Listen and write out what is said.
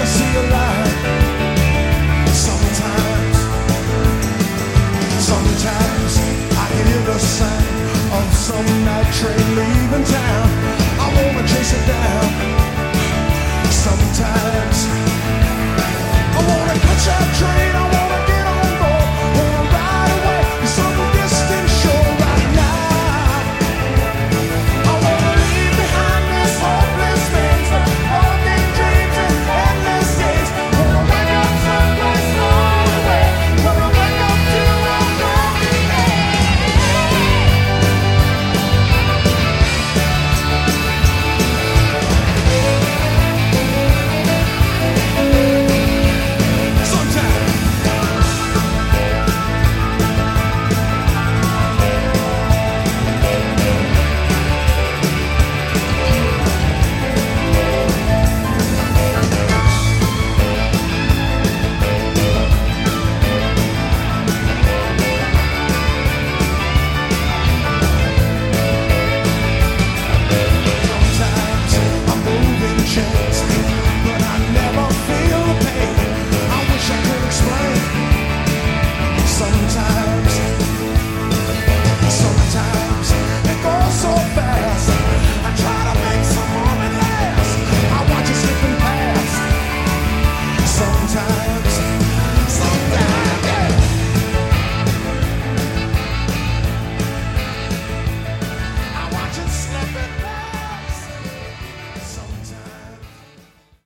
can see a light. Sometimes I can hear the sound of some night train leaving town. I wanna chase it down. Sometimes I wanna catch a train.